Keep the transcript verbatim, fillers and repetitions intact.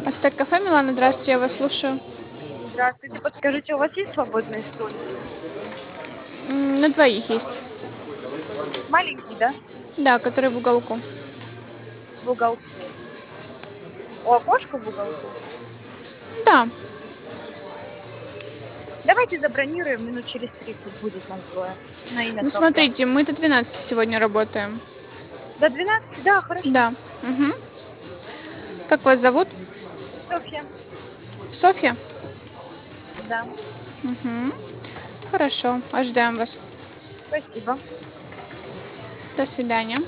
Астек кафе, Милана, здравствуйте, я вас слушаю. Здравствуйте. Подскажите, у вас есть свободные столики? М, На двоих есть. Маленький, да? Да, который в уголку. В уголку. У окошка в уголку? Да, Давайте забронируем, минут через тридцать будет нас двое. На имя ну Софья. смотрите, мы до двенадцати сегодня работаем. До двенадцати? Да, хорошо. Да. Мгм. Как вас зовут? Софья. Софья? Да. Мгм. Хорошо, ожидаем вас. Спасибо. До свидания.